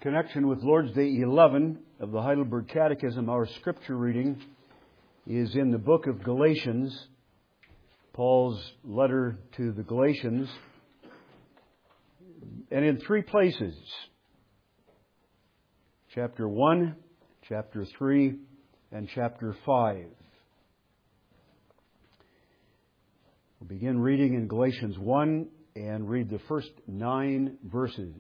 connection with Lord's Day 11 of the Heidelberg Catechism, our scripture reading is in the book of Galatians, Paul's letter to the Galatians, and in three places. Chapter 1, chapter 3, and chapter 5. We'll begin reading in Galatians 1 and read the first 9 verses.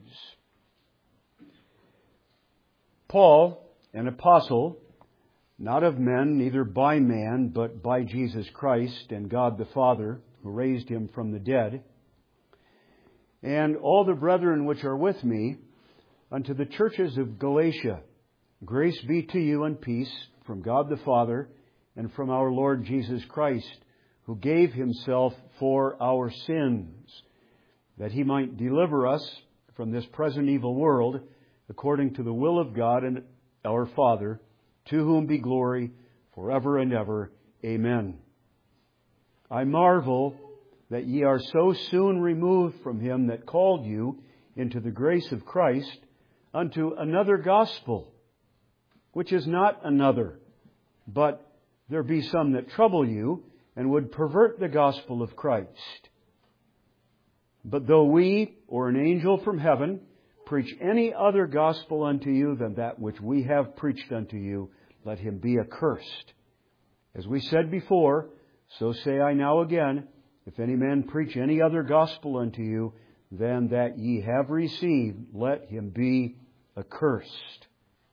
Paul, an apostle, not of men, neither by man, but by Jesus Christ and God the Father, who raised him from the dead, and all the brethren which are with me, unto the churches of Galatia, grace be to you and peace from God the Father and from our Lord Jesus Christ, who gave himself for our sins, that he might deliver us from this present evil world, according to the will of God and our Father, to whom be glory forever and ever. Amen. I marvel that ye are so soon removed from him that called you into the grace of Christ unto another gospel, which is not another, but there be some that trouble you and would pervert the gospel of Christ. But though we, or an angel from heaven, preach any other gospel unto you than that which we have preached unto you, let him be accursed. As we said before, so say I now again, if any man preach any other gospel unto you than that ye have received, let him be accursed.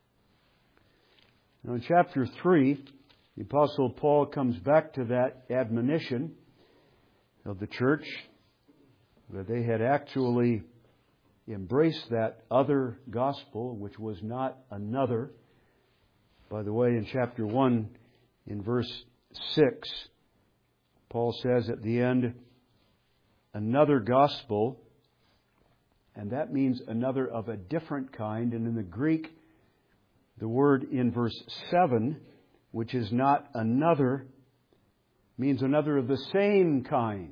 Now in chapter 3, the Apostle Paul comes back to that admonition of the church, that they had actually embraced that other gospel, which was not another. By the way, in chapter 1, in verse 6, Paul says at the end, another gospel, and that means another of a different kind. And in the Greek, the word in verse 7, which is not another, means another of the same kind.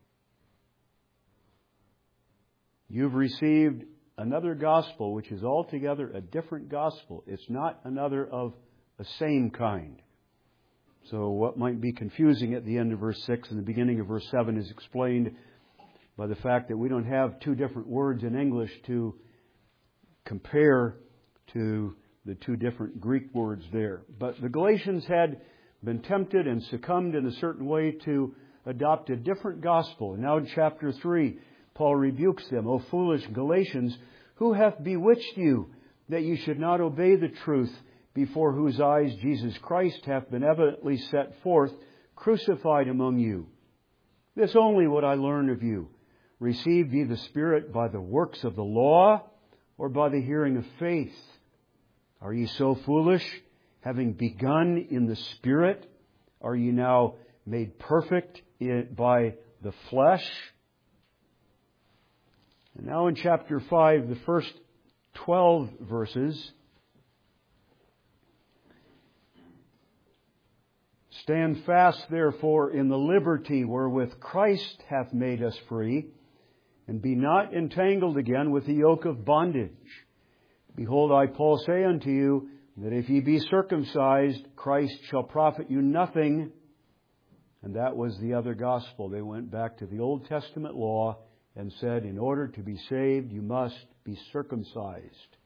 You've received another gospel, which is altogether a different gospel. It's not another of the same kind. So what might be confusing at the end of verse 6 and the beginning of verse 7 is explained by the fact that we don't have two different words in English to compare to the two different Greek words there. But the Galatians had been tempted and succumbed in a certain way to adopt a different gospel. And now in chapter 3, Paul rebukes them, O foolish Galatians, who hath bewitched you, that you should not obey the truth, before whose eyes Jesus Christ hath been evidently set forth, crucified among you? This only would I learn of you. Received ye the Spirit by the works of the law, or by the hearing of faith? Are ye so foolish? Having begun in the Spirit, are ye now made perfect by the flesh? And now in chapter 5, the first 12 verses, stand fast, therefore, in the liberty wherewith Christ hath made us free, and be not entangled again with the yoke of bondage. Behold, I, Paul, say unto you, that if ye be circumcised, Christ shall profit you nothing. And that was the other gospel. They went back to the Old Testament law and said, in order to be saved, you must be circumcised.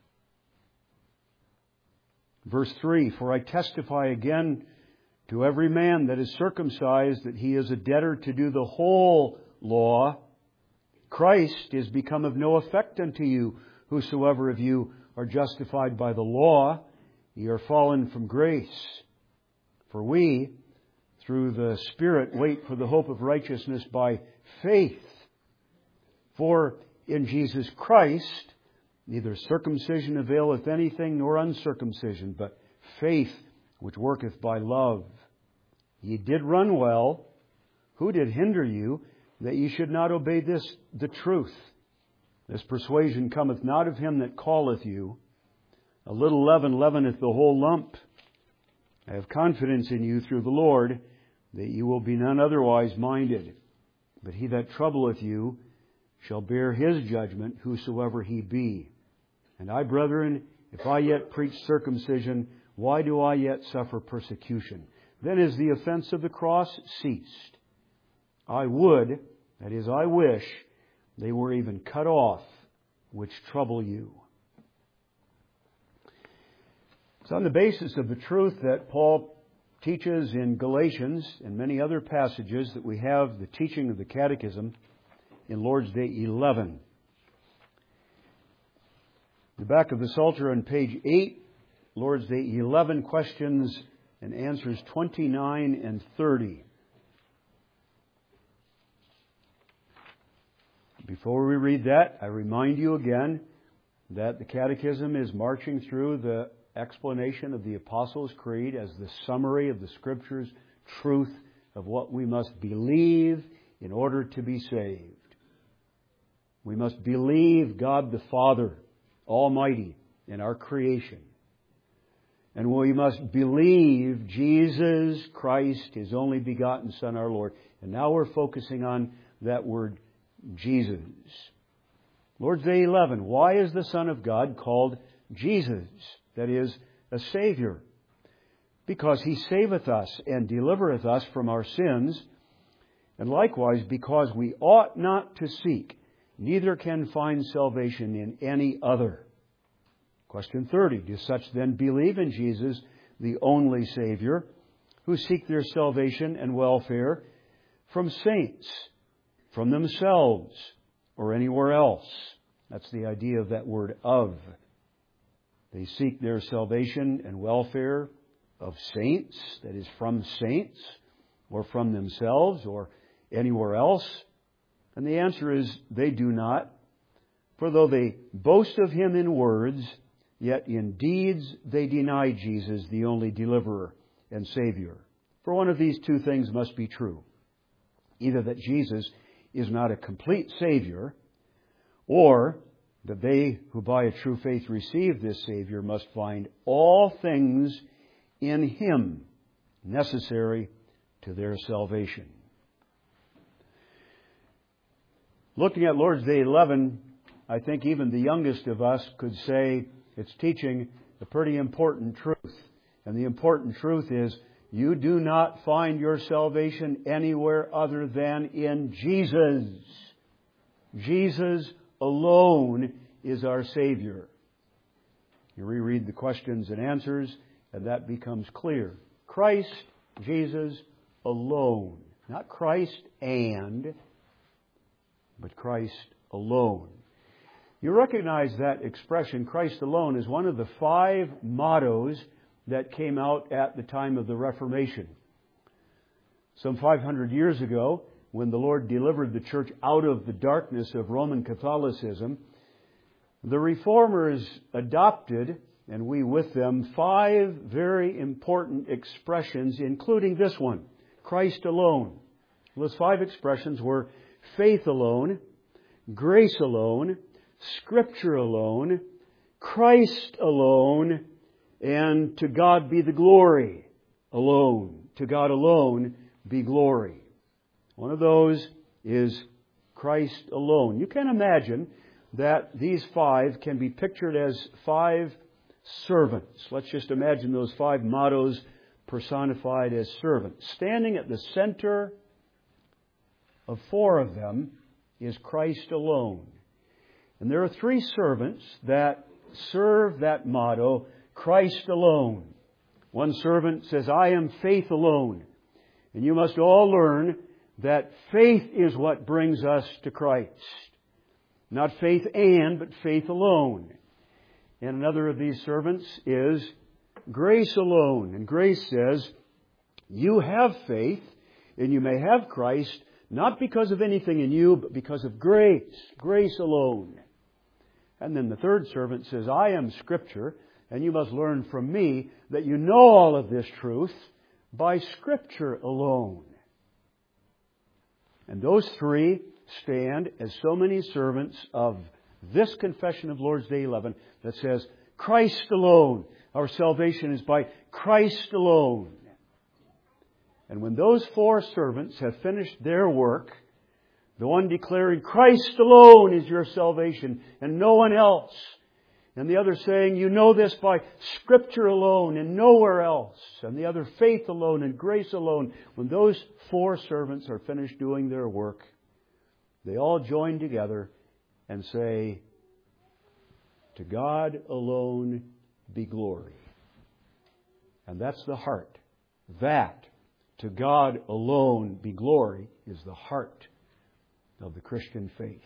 Verse 3, for I testify again to every man that is circumcised that he is a debtor to do the whole law. Christ is become of no effect unto you, whosoever of you are justified by the law, ye are fallen from grace. For we, through the Spirit, wait for the hope of righteousness by faith. For in Jesus Christ, neither circumcision availeth anything, nor uncircumcision, but faith which worketh by love. Ye did run well. Who did hinder you, that ye should not obey the truth? This persuasion cometh not of him that calleth you. A little leaven leaveneth the whole lump. I have confidence in you through the Lord, that you will be none otherwise minded. But he that troubleth you shall bear his judgment, whosoever he be. And I, brethren, if I yet preach circumcision, why do I yet suffer persecution? Then is the offense of the cross ceased. I would, that is, I wish, they were even cut off, which trouble you. It's on the basis of the truth that Paul teaches in Galatians and many other passages that we have the teaching of the Catechism in Lord's Day 11. The back of the Psalter on page 8, Lord's Day 11, questions and answers 29 and 30. Before we read that, I remind you again that the Catechism is marching through the explanation of the Apostles' Creed as the summary of the Scriptures' truth of what we must believe in order to be saved. We must believe God the Father Almighty in our creation. And we must believe Jesus Christ, His only begotten Son, our Lord. And now we're focusing on that word, Jesus. Lord's Day 11. Why is the Son of God called Jesus? That is, a Savior. Because He saveth us and delivereth us from our sins, and likewise because we ought not to seek, neither can find salvation in any other. Question 30. Do such then believe in Jesus, the only Savior, who seek their salvation and welfare from saints, from themselves, or anywhere else? That's the idea of that word of. They seek their salvation and welfare of saints, that is, from saints, or from themselves, or anywhere else. And the answer is, they do not. For though they boast of Him in words, yet in deeds they deny Jesus, the only deliverer and Savior. For one of these two things must be true. Either that Jesus is not a complete Savior, or that they who by a true faith receive this Savior must find all things in Him necessary to their salvation. Looking at Lord's Day 11, I think even the youngest of us could say it's teaching a pretty important truth. And the important truth is, you do not find your salvation anywhere other than in Jesus. Jesus alone is our Savior. You reread the questions and answers, and that becomes clear. Christ, Jesus alone. Not Christ and, but Christ alone. You recognize that expression, Christ alone, is one of the 5 mottos that came out at the time of the Reformation. Some 500 years ago, when the Lord delivered the church out of the darkness of Roman Catholicism, the Reformers adopted, and we with them, 5 very important expressions, including this one, Christ alone. Those 5 expressions were faith alone, grace alone, Scripture alone, Christ alone, and to God be the glory alone. To God alone be glory. One of those is Christ alone. You can imagine that these 5 can be pictured as 5 servants. Let's just imagine those 5 mottos personified as servants. Standing at the center of 4 of them is Christ alone. And there are 3 servants that serve that motto, Christ alone. One servant says, I am faith alone. And you must all learn that faith is what brings us to Christ. Not faith and, but faith alone. And another of these servants is grace alone. And grace says, you have faith and you may have Christ, not because of anything in you, but because of grace. Grace alone. And then the third servant says, I am Scripture, and you must learn from me that you know all of this truth by Scripture alone. And those 3 stand as so many servants of this confession of Lord's Day 11 that says, Christ alone. Our salvation is by Christ alone. And when those 4 servants have finished their work, the one declaring Christ alone is your salvation and no one else, And the other saying, you know this by Scripture alone and nowhere else. And the other, faith alone and grace alone. When those four servants are finished doing their work, they all join together and say, to God alone be glory. And that's the heart. That, to God alone be glory, is the heart of the Christian faith.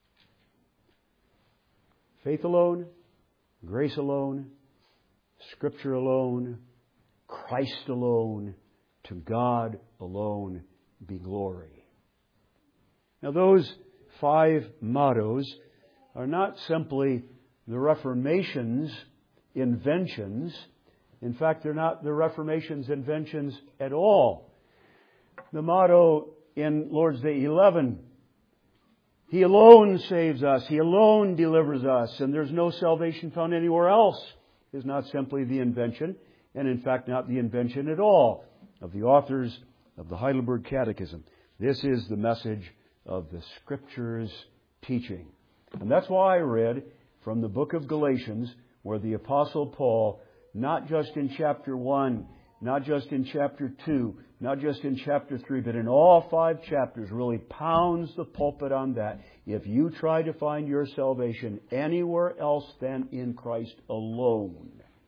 Faith alone, grace alone, Scripture alone, Christ alone, to God alone be glory. Now those 5 mottos are not simply the Reformation's inventions. In fact, they're not the Reformation's inventions at all. The motto in Lord's Day 11, He alone saves us, He alone delivers us, and there's no salvation found anywhere else, is not simply the invention, and in fact not the invention at all, of the authors of the Heidelberg Catechism. This is the message of the Scripture's teaching. And that's why I read from the book of Galatians, where the Apostle Paul, not just in chapter 1, not just in chapter 2, not just in chapter 3, but in all 5 chapters, really pounds the pulpit on that. If you try to find your salvation anywhere else than in Christ alone,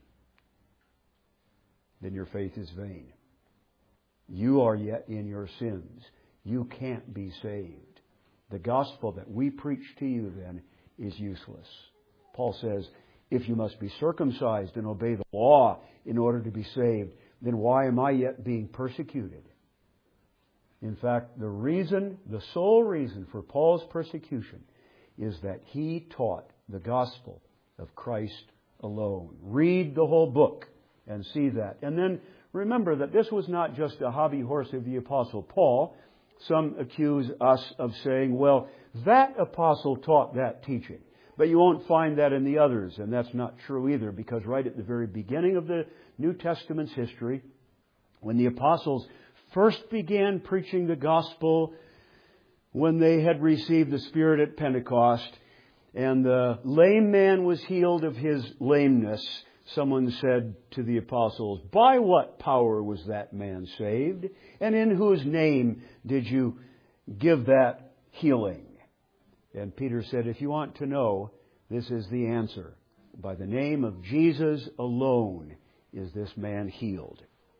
then your faith is vain. You are yet in your sins. You can't be saved. The gospel that we preach to you then is useless. Paul says, if you must be circumcised and obey the law in order to be saved, then why am I yet being persecuted? In fact, the sole reason for Paul's persecution is that he taught the gospel of Christ alone. Read the whole book and see that. And then remember that this was not just a hobby horse of the Apostle Paul. Some accuse us of saying, well, that apostle taught that teaching. But you won't find that in the others, and that's not true either, because right at the very beginning of the New Testament's history, when the apostles first began preaching the gospel, when they had received the Spirit at Pentecost, and the lame man was healed of his lameness, someone said to the apostles, by what power was that man saved? And in whose name did you give that healing? And Peter said, if you want to know, this is the answer. By the name of Jesus alone is this man healed.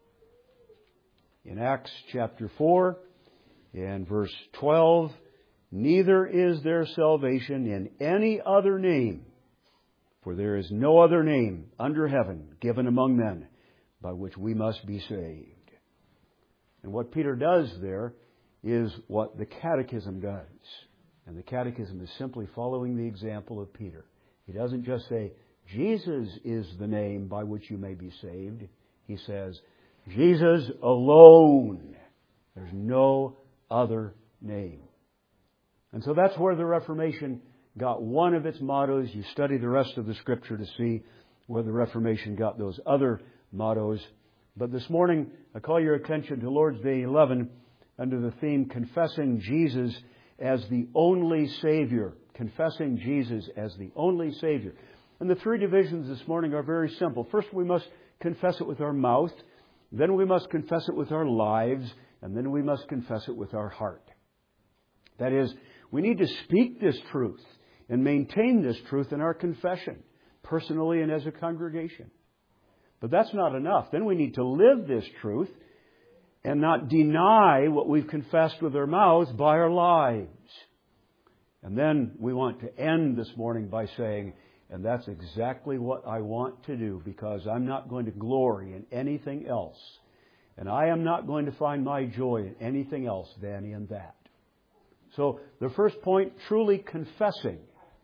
In Acts chapter 4 and verse 12, neither is there salvation in any other name, for there is no other name under heaven given among men by which we must be saved. And what Peter does there is what the Catechism does. And the Catechism is simply following the example of Peter. He doesn't just say, Jesus is the name by which you may be saved. He says, Jesus alone. There's no other name. And so that's where the Reformation got one of its mottos. You study the rest of the Scripture to see where the Reformation got those other mottos. But this morning, I call your attention to Lord's Day 11 under the theme, Confessing Jesus as the only Savior. Confessing Jesus as the only Savior. And the 3 divisions this morning are very simple. First, we must confess it with our mouth. Then we must confess it with our lives. And then we must confess it with our heart. That is, we need to speak this truth and maintain this truth in our confession, personally and as a congregation. But that's not enough. Then we need to live this truth and not deny what we've confessed with our mouths by our lives. And then we want to end this morning by saying, and that's exactly what I want to do, because I'm not going to glory in anything else. And I am not going to find my joy in anything else than in that. So the first point, truly confessing.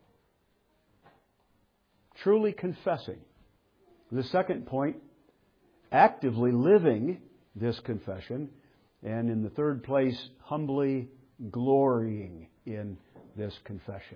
Truly confessing. The second point, actively living this confession. And in the third place, humbly glorying in this confession.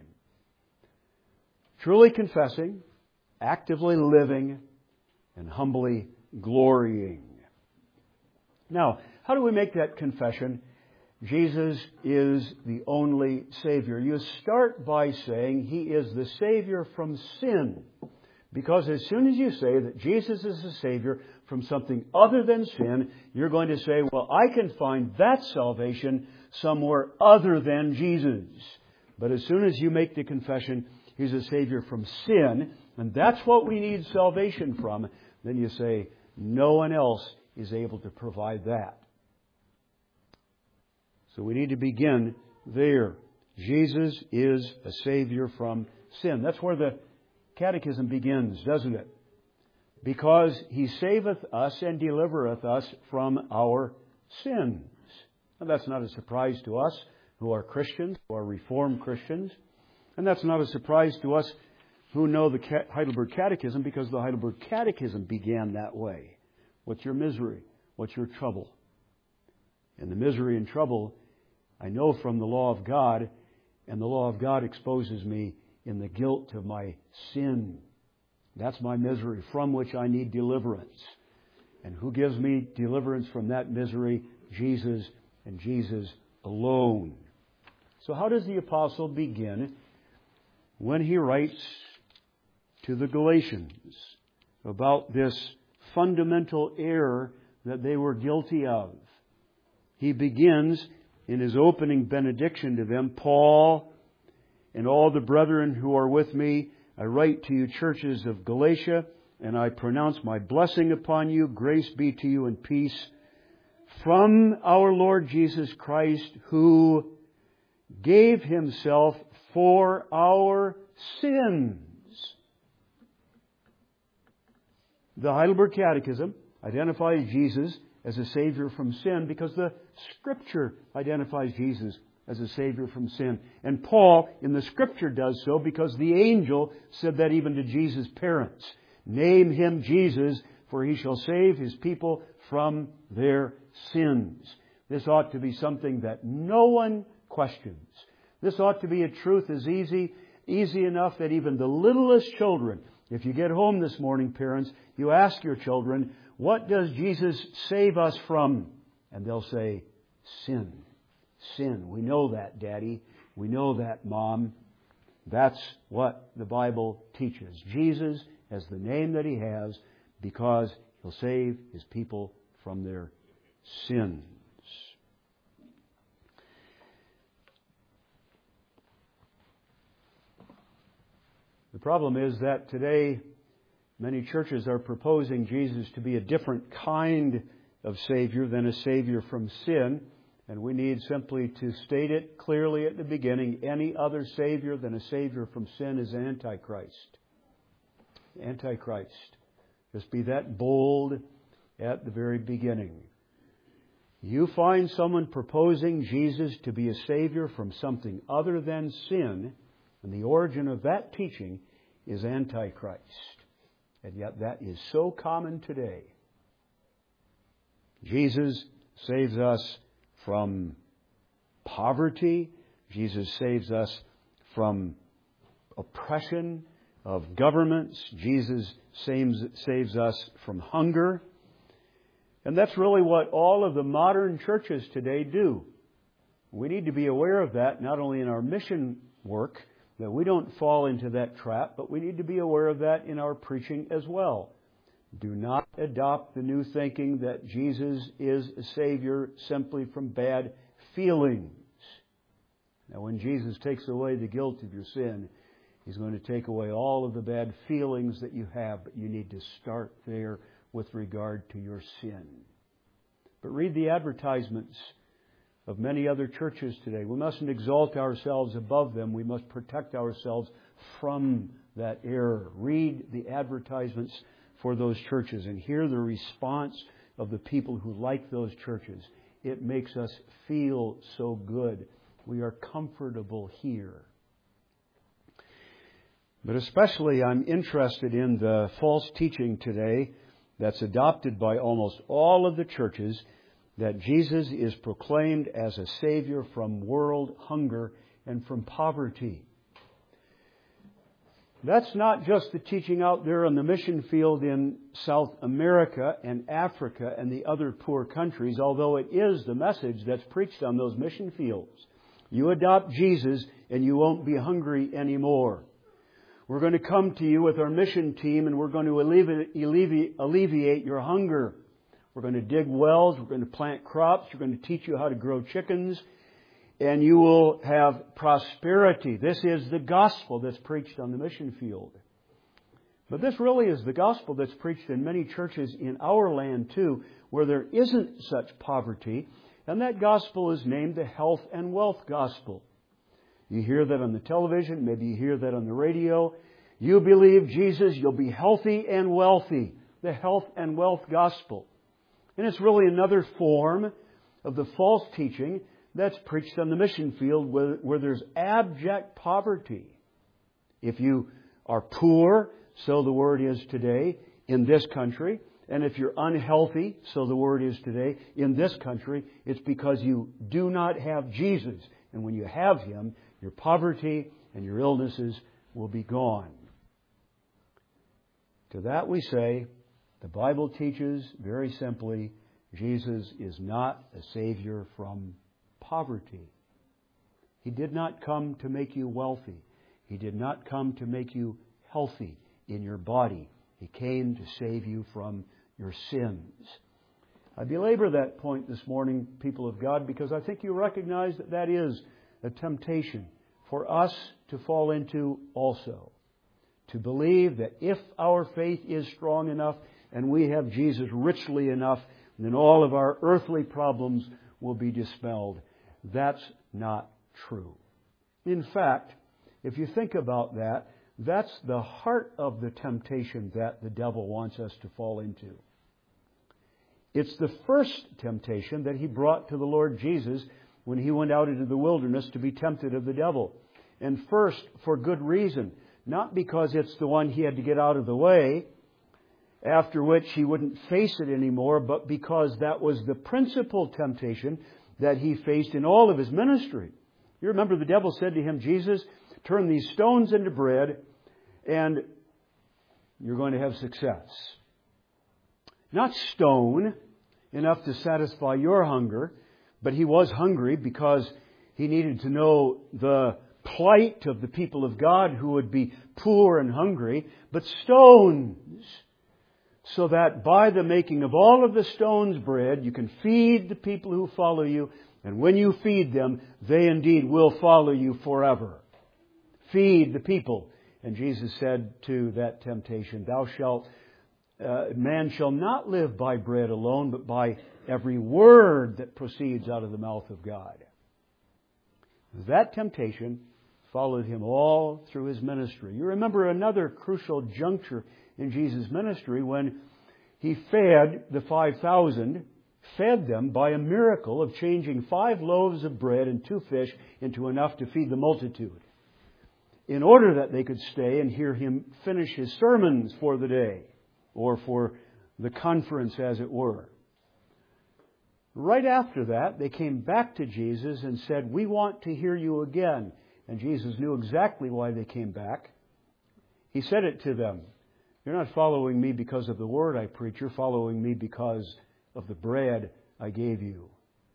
Truly confessing, actively living, and humbly glorying. Now, how do we make that confession? Jesus is the only Savior. You start by saying He is the Savior from sin. Because as soon as you say that Jesus is the Savior from something other than sin, you're going to say, well, I can find that salvation somewhere other than Jesus. But as soon as you make the confession, He's a Savior from sin, and that's what we need salvation from, then you say, no one else is able to provide that. So we need to begin there. Jesus is a Savior from sin. That's where the Catechism begins, doesn't it? Because He saveth us and delivereth us from our sins. And that's not a surprise to us who are Christians, who are Reformed Christians. And that's not a surprise to us who know the Heidelberg Catechism, because the Heidelberg Catechism began that way. What's your misery? What's your trouble? And the misery and trouble I know from the law of God, and the law of God exposes me in the guilt of my sin. That's my misery from which I need deliverance. And who gives me deliverance from that misery? Jesus, and Jesus alone. So how does the apostle begin when he writes to the Galatians about this fundamental error that they were guilty of? He begins in his opening benediction to them, Paul and all the brethren who are with me, I write to you, churches of Galatia, and I pronounce my blessing upon you. Grace be to you and peace from our Lord Jesus Christ, who gave Himself for our sins. The Heidelberg Catechism identifies Jesus as a Savior from sin because the Scripture identifies Jesus as a Savior from sin. And Paul in the Scripture does so because the angel said that even to Jesus' parents. Name Him Jesus, for He shall save His people from their sins. This ought to be something that no one questions. This ought to be a truth as easy enough that even the littlest children, if you get home this morning, parents, you ask your children, what does Jesus save us from? And they'll say, sin. Sin. We know that, Daddy. We know that, Mom. That's what the Bible teaches. Jesus has the name that He has because He'll save His people from their sins. The problem is that today many churches are proposing Jesus to be a different kind of Savior than a Savior from sin. And we need simply to state it clearly at the beginning. Any other Savior than a Savior from sin is Antichrist. Antichrist. Just be that bold at the very beginning. You find someone proposing Jesus to be a Savior from something other than sin, and the origin of that teaching is Antichrist. And yet that is so common today. Jesus saves us from poverty. Jesus saves us from oppression of governments. Jesus saves us from hunger. And that's really what all of the modern churches today do. We need to be aware of that, not only in our mission work, that we don't fall into that trap, but we need to be aware of that in our preaching as well. Do not adopt the new thinking that Jesus is a Savior simply from bad feelings. Now, when Jesus takes away the guilt of your sin, He's going to take away all of the bad feelings that you have, but you need to start there with regard to your sin. But read the advertisements of many other churches today. We mustn't exalt ourselves above them. We must protect ourselves from that error. Read the advertisements for those churches and hear the response of the people who like those churches. It makes us feel so good. We are comfortable here. But especially I'm interested in the false teaching today that's adopted by almost all of the churches, that Jesus is proclaimed as a Savior from world hunger and from poverty. That's not just the teaching out there on the mission field in South America and Africa and the other poor countries, although it is the message that's preached on those mission fields. You adopt Jesus and you won't be hungry anymore. We're going to come to you with our mission team and we're going to alleviate your hunger. We're going to dig wells. We're going to plant crops. We're going to teach you how to grow chickens. And you will have prosperity. This is the gospel that's preached on the mission field. But this really is the gospel that's preached in many churches in our land too, where there isn't such poverty. And that gospel is named the health and wealth gospel. You hear that on the television, maybe you hear that on the radio. You believe Jesus, you'll be healthy and wealthy. The health and wealth gospel. And it's really another form of the false teaching that's preached on the mission field where there's abject poverty. If you are poor, so the word is today in this country, and if you're unhealthy, so the word is today in this country, it's because you do not have Jesus. And when you have Him, your poverty and your illnesses will be gone. To that we say, the Bible teaches very simply, Jesus is not a Savior from poverty. He did not come to make you wealthy. He did not come to make you healthy in your body. He came to save you from your sins. I belabor that point this morning, people of God, because I think you recognize that that is a temptation for us to fall into also. To believe that if our faith is strong enough and we have Jesus richly enough, then all of our earthly problems will be dispelled. That's not true. In fact, if you think about that, that's the heart of the temptation that the devil wants us to fall into. It's the first temptation that he brought to the Lord Jesus when He went out into the wilderness to be tempted of the devil. And first, for good reason. Not because it's the one He had to get out of the way, after which He wouldn't face it anymore, but because that was the principal temptation that He faced in all of His ministry. You remember the devil said to Him, Jesus, turn these stones into bread and you're going to have success. Not stone enough to satisfy your hunger, but He was hungry because He needed to know the plight of the people of God who would be poor and hungry, but stones, so that by the making of all of the stones bread, you can feed the people who follow you, and when you feed them, they indeed will follow you forever. Feed the people. And Jesus said to that temptation, man shall not live by bread alone, but by every word that proceeds out of the mouth of God. That temptation followed Him all through His ministry. You remember another crucial juncture in Jesus' ministry when He fed the 5,000, fed them by a miracle of changing 5 loaves of bread and 2 fish into enough to feed the multitude, in order that they could stay and hear Him finish His sermons for the day, or for the conference, as it were. Right after that, they came back to Jesus and said, we want to hear you again. And Jesus knew exactly why they came back. He said it to them. You're not following me because of the word I preach. You're following me because of the bread I gave you.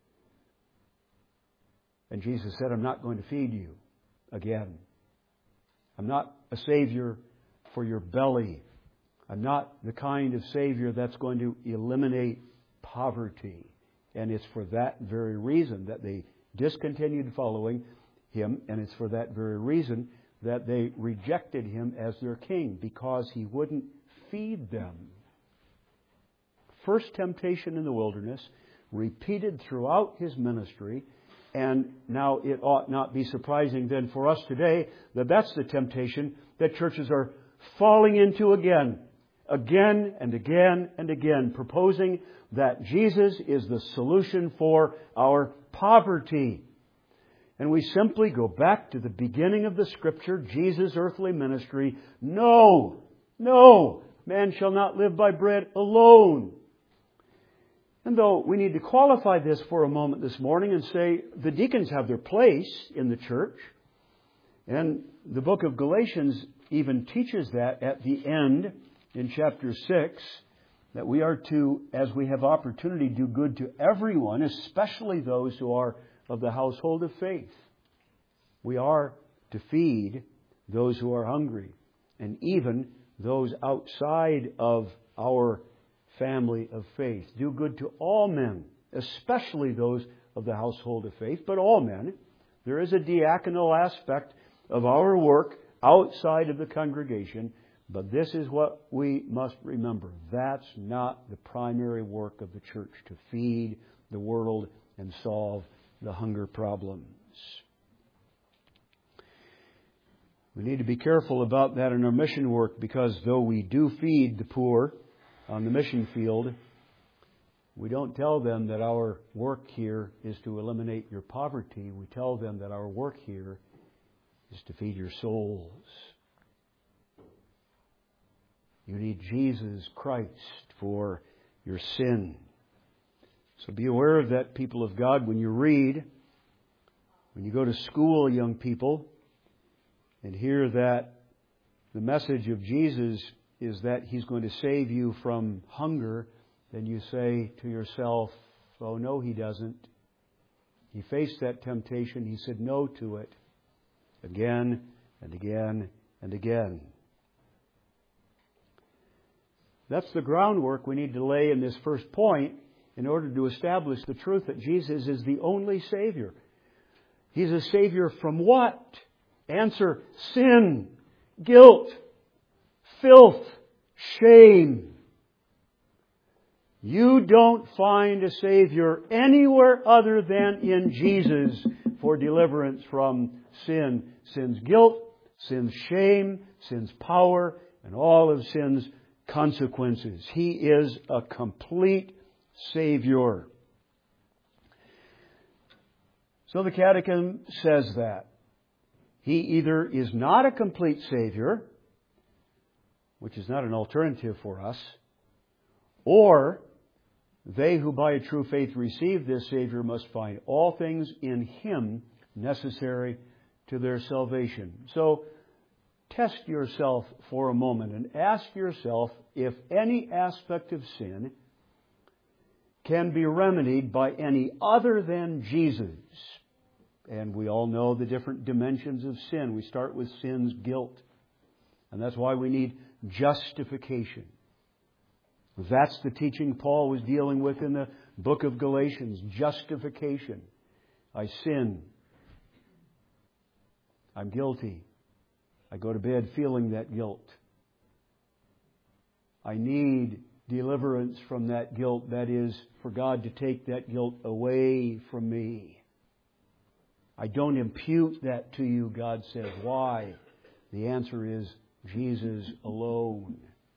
And Jesus said, I'm not going to feed you again. I'm not a Savior for your belly. I'm not the kind of Savior that's going to eliminate poverty. And it's for that very reason that they discontinued following Him, and it's for that very reason that they rejected Him as their king, because He wouldn't feed them. First temptation in the wilderness, repeated throughout His ministry, and now it ought not be surprising then for us today that that's the temptation that churches are falling into again and again and again, proposing that Jesus is the solution for our poverty. And we simply go back to the beginning of the Scripture, Jesus' earthly ministry. No, man shall not live by bread alone. And though we need to qualify this for a moment this morning and say the deacons have their place in the church, and the book of Galatians even teaches that at the end in chapter 6, that we are to, as we have opportunity, do good to everyone, especially those who are of the household of faith. We are to feed those who are hungry. and even those outside of our family of faith. Do good to all men, especially those of the household of faith, but all men. There is a diaconal aspect of our work outside of the congregation, but this is what we must remember. That's not the primary work of the church, to feed the world and solve the hunger problems. We need to be careful about that in our mission work, because though we do feed the poor on the mission field, we don't tell them that our work here is to eliminate your poverty. We tell them that our work here is to feed your souls. You need Jesus Christ for your sin. So be aware of that, people of God, when you read, when you go to school, young people, and hear that the message of Jesus is that He's going to save you from hunger, then you say to yourself, oh, no, He doesn't. He faced that temptation. He said no to it again and again and again. That's the groundwork we need to lay in this first point in order to establish the truth that Jesus is the only Savior. He's a Savior from what? Answer: sin, guilt, filth, shame. You don't find a Savior anywhere other than in Jesus for deliverance from sin. Sin's guilt, sin's shame, sin's power, and all of sin's consequences. He is a complete Savior. So the Catechism says that He either is not a complete Savior, which is not an alternative for us, or they who by a true faith receive this Savior must find all things in Him necessary to their salvation. So test yourself for a moment and ask yourself if any aspect of sin can be remedied by any other than Jesus. And we all know the different dimensions of sin. We start with sin's guilt. And that's why we need justification. That's the teaching Paul was dealing with in the book of Galatians. Justification. I sin. I'm guilty. I go to bed feeling that guilt. I need deliverance from that guilt. That is, for God to take that guilt away from me. I don't impute that to you, God says. Why? The answer is Jesus alone.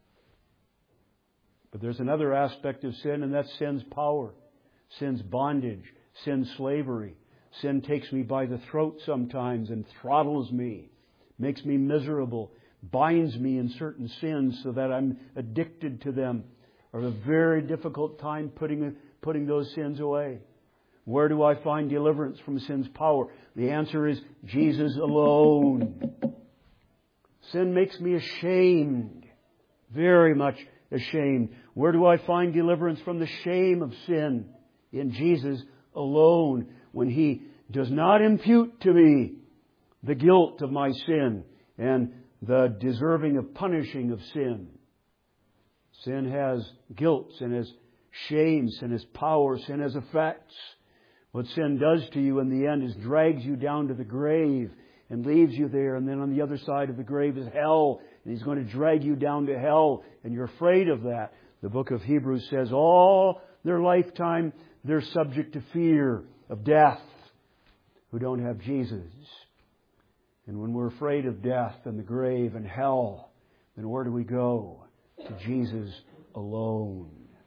But there's another aspect of sin, and that's sin's power, sin's bondage, sin's slavery. Sin takes me by the throat sometimes and throttles me, makes me miserable, binds me in certain sins so that I'm addicted to them, or a very difficult time putting those sins away. Where do I find deliverance from sin's power? The answer is Jesus alone. Sin makes me ashamed, very much ashamed. Where do I find deliverance from the shame of sin? In Jesus alone, when He does not impute to me the guilt of my sin and the deserving of punishing of sin. Sin has guilt, sin has shame, sin has power, sin has effects. What sin does to you in the end is drags you down to the grave and leaves you there. And then on the other side of the grave is hell. And He's going to drag you down to hell. And you're afraid of that. The book of Hebrews says all their lifetime they're subject to fear of death who don't have Jesus. And when we're afraid of death and the grave and hell, then where do we go? To Jesus alone.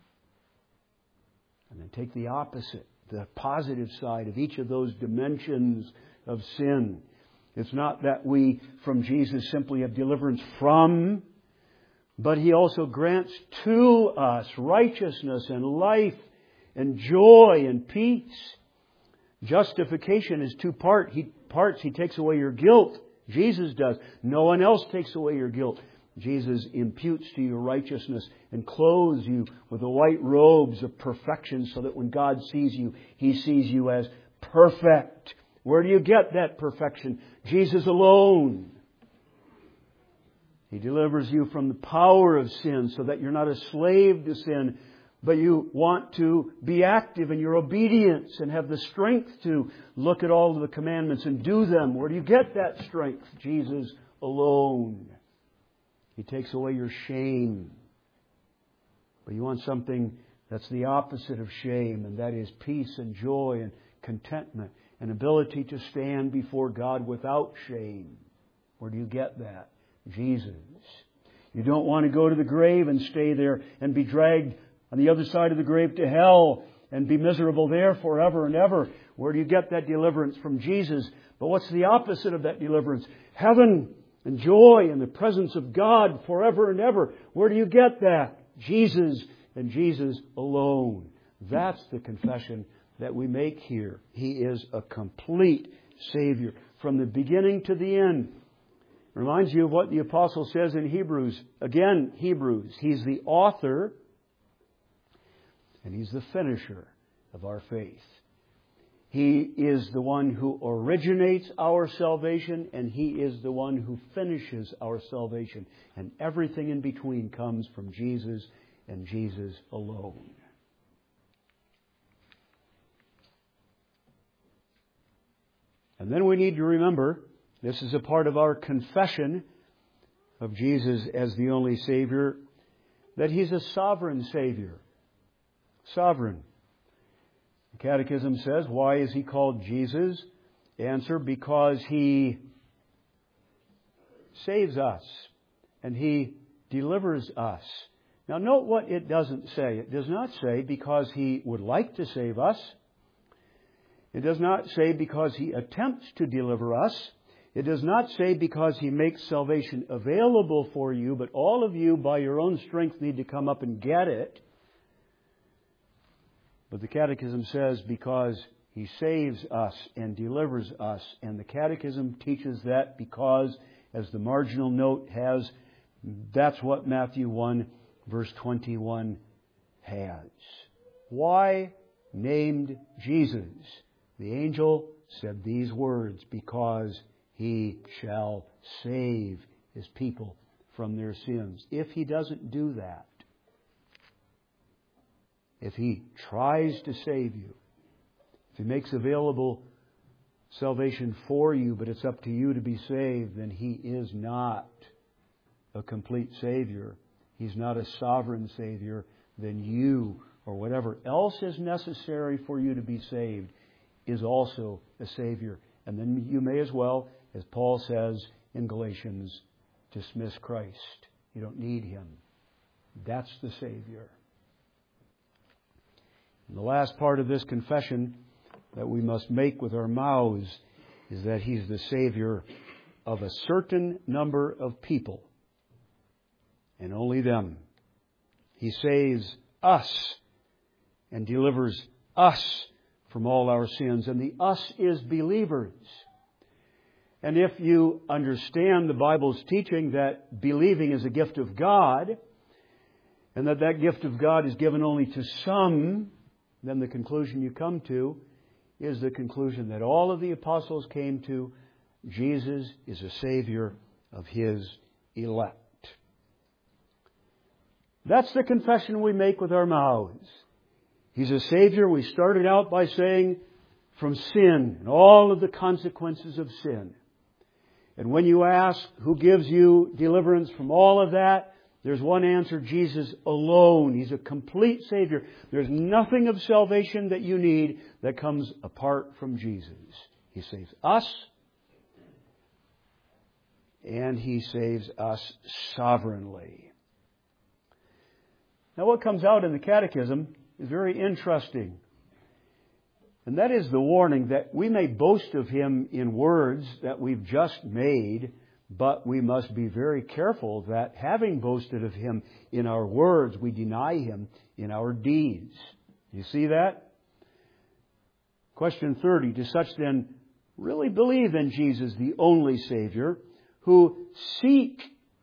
And then take the opposite, the positive side of each of those dimensions of sin. It's not that we from Jesus simply have deliverance from, but He also grants to us righteousness and life and joy and peace. Justification is two parts. He takes away your guilt. Jesus does. No one else takes away your guilt. Jesus imputes to you righteousness and clothes you with the white robes of perfection so that when God sees you, He sees you as perfect. Where do you get that perfection? Jesus alone. He delivers you from the power of sin so that you're not a slave to sin, but you want to be active in your obedience and have the strength to look at all of the commandments and do them. Where do you get that strength? Jesus alone. He takes away your shame. But you want something that's the opposite of shame, and that is peace and joy and contentment and ability to stand before God without shame. Where do you get that? Jesus. You don't want to go to the grave and stay there and be dragged on the other side of the grave to hell and be miserable there forever and ever. Where do you get that deliverance? From Jesus. But what's the opposite of that deliverance? Heaven and joy in the presence of God forever and ever. Where do you get that? Jesus and Jesus alone. That's the confession that we make here. He is a complete Savior from the beginning to the end. Reminds you of what the apostle says in Hebrews. Again, Hebrews. He's the author and He's the finisher of our faith. He is the one who originates our salvation, and He is the one who finishes our salvation. And everything in between comes from Jesus and Jesus alone. And then we need to remember, this is a part of our confession of Jesus as the only Savior, that He's a sovereign Savior. Sovereign. The Catechism says, why is He called Jesus? Answer, because He saves us and He delivers us. Now note what it doesn't say. It does not say because He would like to save us. It does not say because He attempts to deliver us. It does not say because He makes salvation available for you, but all of you by your own strength need to come up and get it. But the Catechism says because He saves us and delivers us. And the Catechism teaches that because, as the marginal note has, that's what Matthew 1 verse 21 has. Why named Jesus? The angel said these words, because He shall save His people from their sins. If He doesn't do that, if He tries to save you, if He makes available salvation for you, but it's up to you to be saved, then He is not a complete Savior. He's not a sovereign Savior. Then you, or whatever else is necessary for you to be saved, is also a Savior. And then you may as well, as Paul says in Galatians, dismiss Christ. You don't need Him. That's the Savior. And the last part of this confession that we must make with our mouths is that He's the Savior of a certain number of people, and only them. He saves us and delivers us from all our sins. And the us is believers. And if you understand the Bible's teaching that believing is a gift of God, and that that gift of God is given only to some, then the conclusion you come to is the conclusion that all of the apostles came to: Jesus is a Savior of His elect. That's the confession we make with our mouths. He's a Savior, we started out by saying, from sin and all of the consequences of sin. And when you ask who gives you deliverance from all of that, there's one answer: Jesus alone. He's a complete Savior. There's nothing of salvation that you need that comes apart from Jesus. He saves us, and He saves us sovereignly. Now, what comes out in the Catechism is very interesting. And that is the warning that we may boast of Him in words that we've just made, but we must be very careful that having boasted of Him in our words, we deny Him in our deeds. You see that? Question 30. Do such then really believe in Jesus, the only Savior, who seek,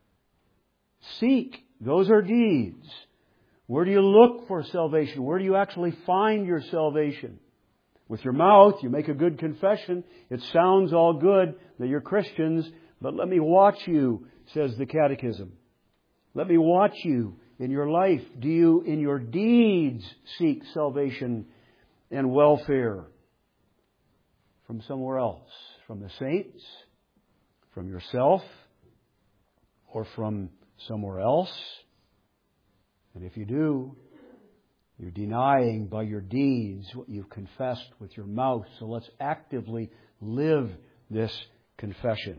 those are deeds. Where do you look for salvation? Where do you actually find your salvation? With your mouth, you make a good confession. It sounds all good that you're Christians, But let me watch you, says the Catechism. Let me watch you in your life. Do you in your deeds seek salvation and welfare from somewhere else? From the saints? From yourself? Or from somewhere else? And if you do, you're denying by your deeds what you've confessed with your mouth. So let's actively live this confession.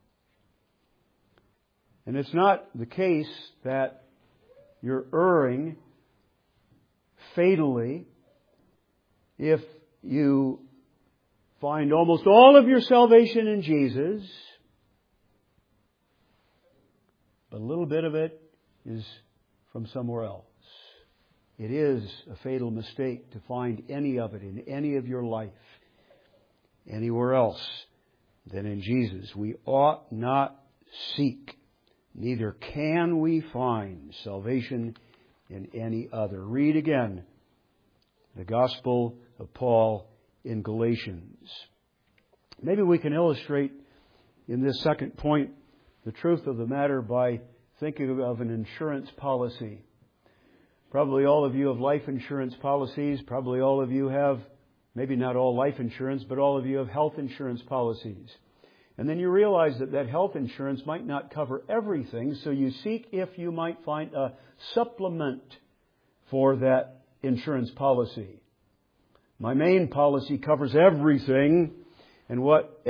And it's not the case that you're erring fatally if you find almost all of your salvation in Jesus, but a little bit of it is from somewhere else. It is a fatal mistake to find any of it in any of your life anywhere else than in Jesus. We ought not seek, neither can we find salvation in any other. Read again the Gospel of Paul in Galatians. Maybe we can illustrate in this second point the truth of the matter by thinking of an insurance policy. Probably all of you have life insurance policies. Probably all of you have, maybe not all life insurance, but all of you have health insurance policies. And then you realize that health insurance might not cover everything, so you seek if you might find a supplement for that insurance policy. My main policy covers everything and what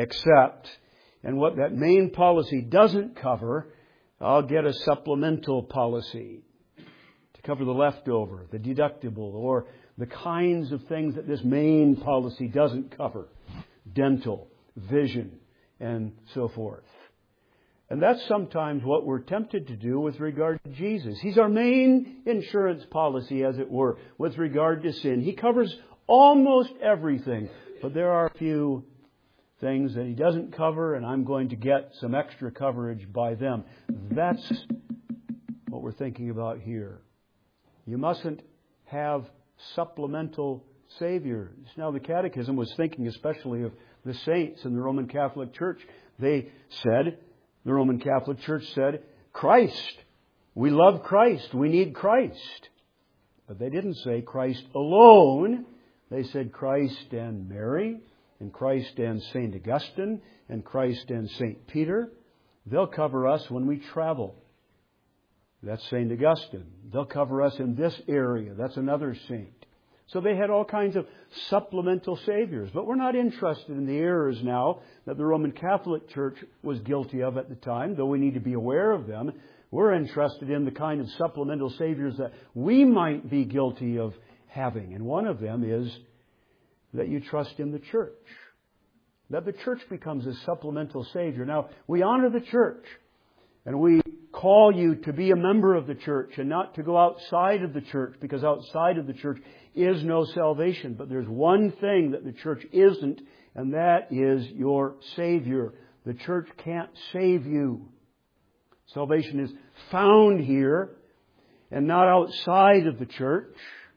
that main policy doesn't cover, I'll get a supplemental policy to cover the leftover, the deductible, or the kinds of things that this main policy doesn't cover. Dental, vision, and so forth. And that's sometimes what we're tempted to do with regard to Jesus. He's our main insurance policy, as it were, with regard to sin. He covers almost everything, but there are a few things that He doesn't cover, and I'm going to get some extra coverage by them. That's what we're thinking about here. You mustn't have supplemental saviors. Now, the Catechism was thinking especially of the saints in the Roman Catholic Church. The Roman Catholic Church said, Christ. We love Christ. We need Christ. But they didn't say Christ alone. They said Christ and Mary, and Christ and St. Augustine, and Christ and St. Peter. They'll cover us when we travel. That's St. Augustine. They'll cover us in this area. That's another saint. So they had all kinds of supplemental saviors. But we're not interested in the errors now that the Roman Catholic Church was guilty of at the time, though we need to be aware of them. We're interested in the kind of supplemental saviors that we might be guilty of having. And one of them is that you trust in the church. That the church becomes a supplemental savior. Now, we honor the church. And we call you to be a member of the church and not to go outside of the church, because outside of the church is no salvation. But there's one thing that the church isn't, and that is your Savior. The church can't save you. Salvation is found here and not outside of the church.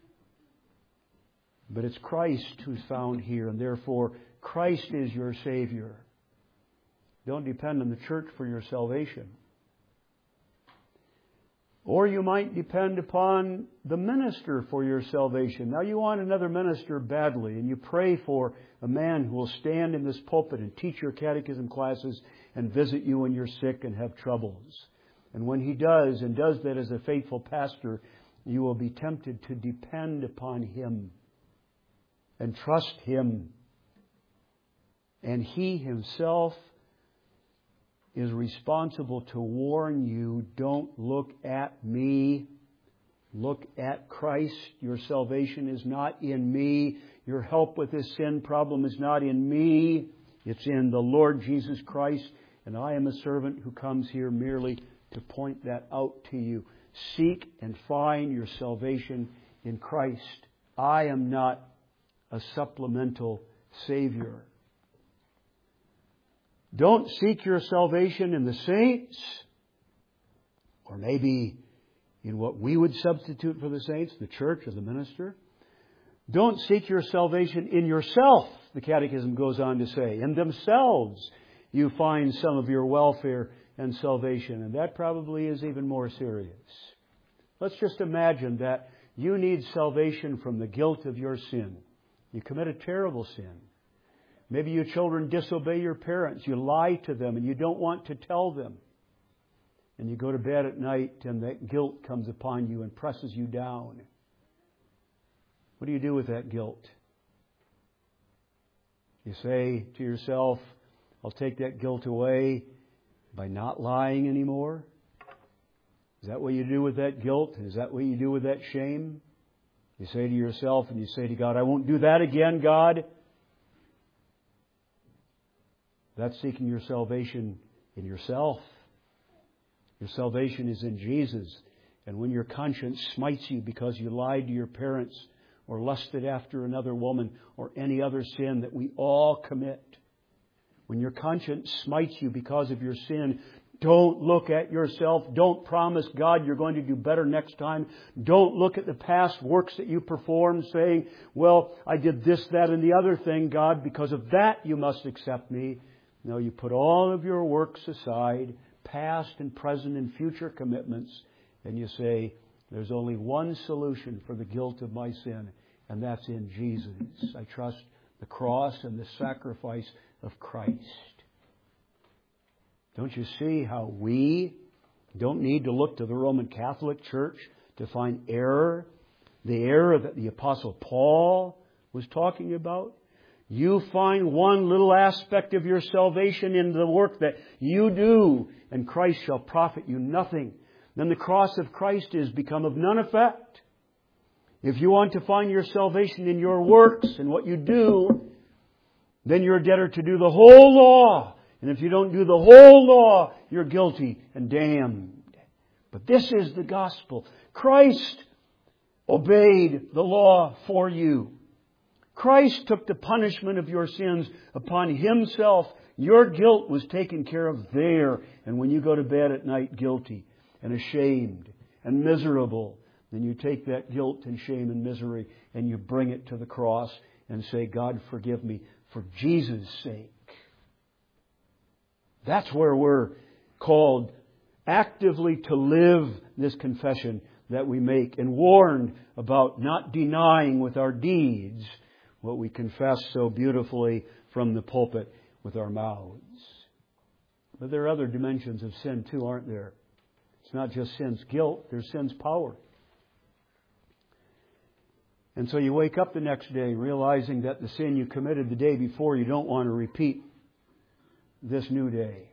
But it's Christ who's found here, and therefore Christ is your Savior. Don't depend on the church for your salvation. Or you might depend upon the minister for your salvation. Now you want another minister badly, and you pray for a man who will stand in this pulpit and teach your catechism classes and visit you when you're sick and have troubles. And when he does, and does that as a faithful pastor, you will be tempted to depend upon him and trust him. And he himself is responsible to warn you, don't look at me. Look at Christ. Your salvation is not in me. Your help with this sin problem is not in me. It's in the Lord Jesus Christ. And I am a servant who comes here merely to point that out to you. Seek and find your salvation in Christ. I am not a supplemental Savior. Don't seek your salvation in the saints, or maybe in what we would substitute for the saints, the church or the minister. Don't seek your salvation in yourself, the Catechism goes on to say, in themselves, you find some of your welfare and salvation. And that probably is even more serious. Let's just imagine that you need salvation from the guilt of your sin. You commit a terrible sin. Maybe your children disobey your parents. You lie to them and you don't want to tell them. And you go to bed at night and that guilt comes upon you and presses you down. What do you do with that guilt? You say to yourself, I'll take that guilt away by not lying anymore. Is that what you do with that guilt? Is that what you do with that shame? You say to yourself and you say to God, I won't do that again, God. That's seeking your salvation in yourself. Your salvation is in Jesus. And when your conscience smites you because you lied to your parents or lusted after another woman or any other sin that we all commit, when your conscience smites you because of your sin, don't look at yourself. Don't promise God you're going to do better next time. Don't look at the past works that you performed saying, well, I did this, that, and the other thing, God. Because of that you must accept me. No, you put all of your works aside, past and present and future commitments, and you say, there's only one solution for the guilt of my sin, and that's in Jesus. I trust the cross and the sacrifice of Christ. Don't you see how we don't need to look to the Roman Catholic Church to find error? The error that the Apostle Paul was talking about. You find one little aspect of your salvation in the work that you do, and Christ shall profit you nothing. Then the cross of Christ is become of none effect. If you want to find your salvation in your works and what you do, then you're a debtor to do the whole law. And if you don't do the whole law, you're guilty and damned. But this is the gospel. Christ obeyed the law for you. Christ took the punishment of your sins upon Himself. Your guilt was taken care of there. And when you go to bed at night guilty and ashamed and miserable, then you take that guilt and shame and misery and you bring it to the cross and say, God, forgive me for Jesus' sake. That's where we're called actively to live this confession that we make and warned about not denying with our deeds what we confess so beautifully from the pulpit with our mouths. But there are other dimensions of sin too, aren't there? It's not just sin's guilt, there's sin's power. And so you wake up the next day realizing that the sin you committed the day before you don't want to repeat this new day.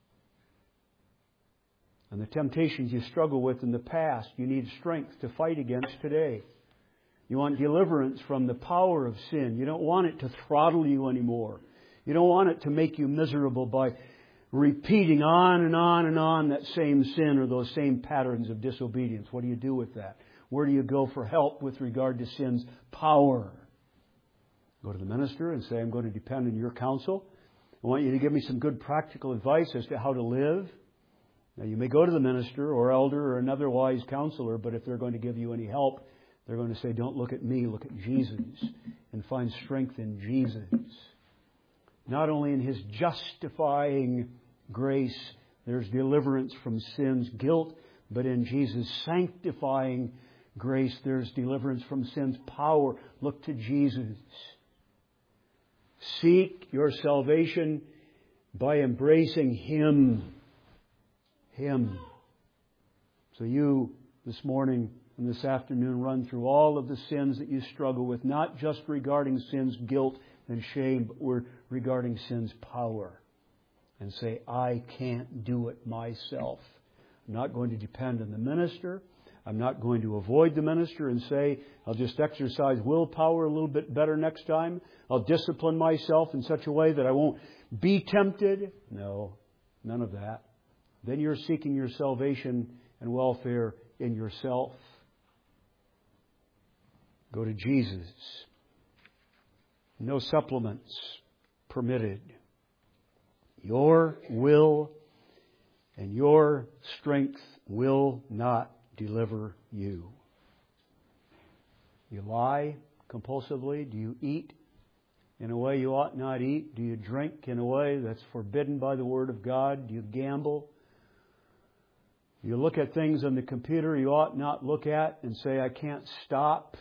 And the temptations you struggle with in the past, you need strength to fight against today. You want deliverance from the power of sin. You don't want it to throttle you anymore. You don't want it to make you miserable by repeating on and on and on that same sin or those same patterns of disobedience. What do you do with that? Where do you go for help with regard to sin's power? Go to the minister and say, I'm going to depend on your counsel. I want you to give me some good practical advice as to how to live. Now, you may go to the minister or elder or another wise counselor, but if they're going to give you any help, they're going to say, don't look at me, look at Jesus, and find strength in Jesus. Not only in His justifying grace, there's deliverance from sin's guilt, but in Jesus' sanctifying grace, there's deliverance from sin's power. Look to Jesus. Seek your salvation by embracing Him. Him. So you, this morning and this afternoon, run through all of the sins that you struggle with, not just regarding sin's guilt and shame, but we're regarding sin's power. And say, I can't do it myself. I'm not going to depend on the minister. I'm not going to avoid the minister and say, I'll just exercise willpower a little bit better next time. I'll discipline myself in such a way that I won't be tempted. No, none of that. Then you're seeking your salvation and welfare in yourself. Go to Jesus. No supplements permitted. Your will and your strength will not deliver you. You lie compulsively? Do you eat in a way you ought not eat? Do you drink in a way that's forbidden by the Word of God? Do you gamble? Do you look at things on the computer you ought not look at and say, I can't stop?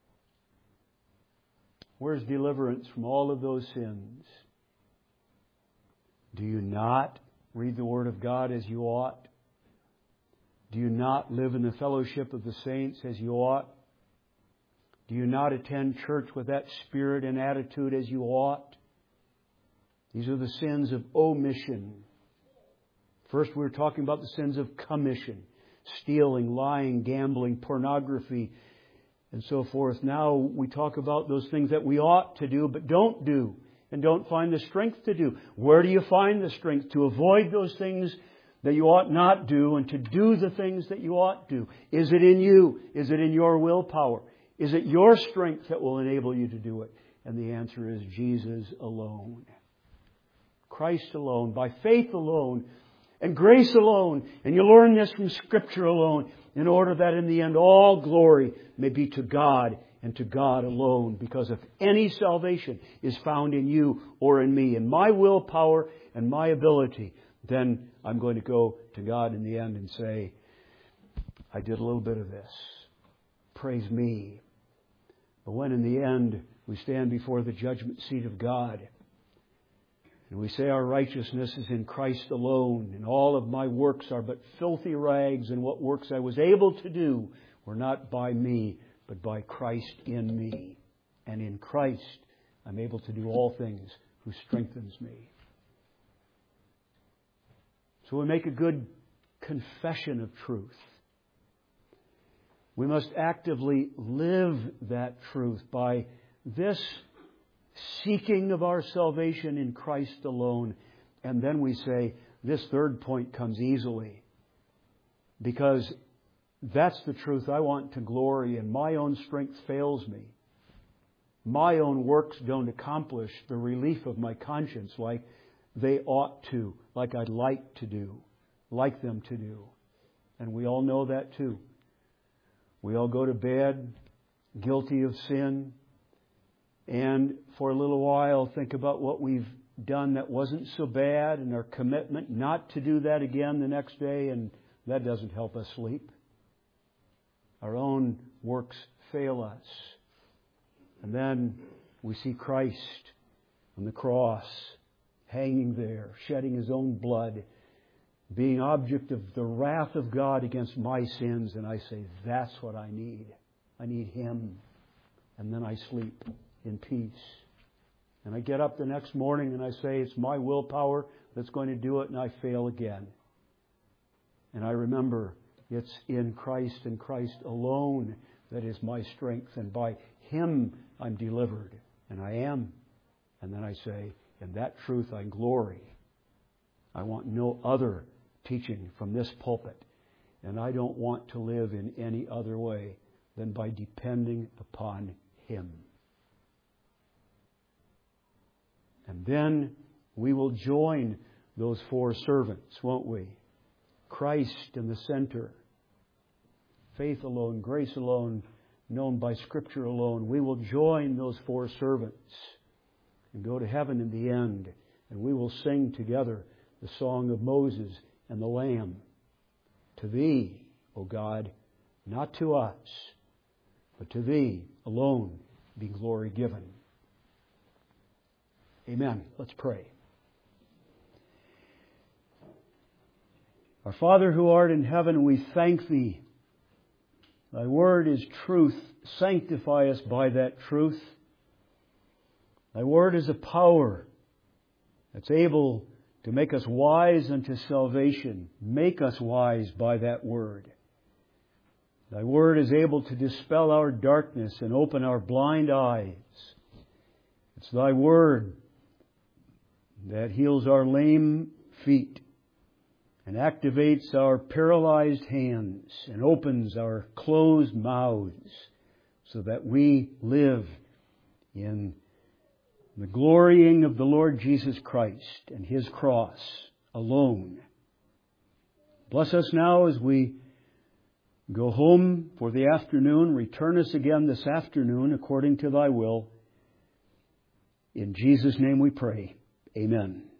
Where's deliverance from all of those sins? Do you not read the Word of God as you ought? Do you not live in the fellowship of the saints as you ought? Do you not attend church with that spirit and attitude as you ought? These are the sins of omission. First, we were talking about the sins of commission. Stealing, lying, gambling, pornography, and so forth. Now we talk about those things that we ought to do but don't do and don't find the strength to do. Where do you find the strength to avoid those things that you ought not do and to do the things that you ought do? Is it in you? Is it in your willpower? Is it your strength that will enable you to do it? And the answer is Jesus alone. Christ alone, by faith alone, and grace alone. And you learn this from Scripture alone, in order that in the end all glory may be to God and to God alone. Because if any salvation is found in you or in me, in my willpower and my ability, then I'm going to go to God in the end and say, I did a little bit of this. Praise me. But when in the end we stand before the judgment seat of God, and we say our righteousness is in Christ alone, and all of my works are but filthy rags, and what works I was able to do were not by me, but by Christ in me. And in Christ I'm able to do all things who strengthens me. So we make a good confession of truth. We must actively live that truth by this seeking of our salvation in Christ alone. And then we say, this third point comes easily. Because that's the truth I want to glory in. My own strength fails me. My own works don't accomplish the relief of my conscience like they ought to, like I'd like to do, like them to do. And we all know that too. We all go to bed guilty of sin, and for a little while think about what we've done that wasn't so bad and our commitment not to do that again the next day, and that doesn't help us sleep. Our own works fail us. And then we see Christ on the cross, hanging there, shedding His own blood, being object of the wrath of God against my sins. And I say, that's what I need. I need Him. And then I sleep in peace. And I get up the next morning and I say, it's my willpower that's going to do it, and I fail again. And I remember it's in Christ and Christ alone that is my strength, and by Him I'm delivered. And I am. And then I say, in that truth I glory. I want no other teaching from this pulpit. And I don't want to live in any other way than by depending upon Him. And then we will join those four servants, won't we? Christ in the center. Faith alone, grace alone, known by Scripture alone. We will join those four servants and go to heaven in the end. And we will sing together the song of Moses and the Lamb. To Thee, O God, not to us, but to Thee alone be glory given. Amen. Let's pray. Our Father who art in heaven, we thank Thee. Thy word is truth. Sanctify us by that truth. Thy word is a power that's able to make us wise unto salvation. Make us wise by that word. Thy word is able to dispel our darkness and open our blind eyes. It's Thy word that heals our lame feet and activates our paralyzed hands and opens our closed mouths so that we live in the glorying of the Lord Jesus Christ and His cross alone. Bless us now as we go home for the afternoon. Return us again this afternoon according to Thy will. In Jesus' name we pray. Amen.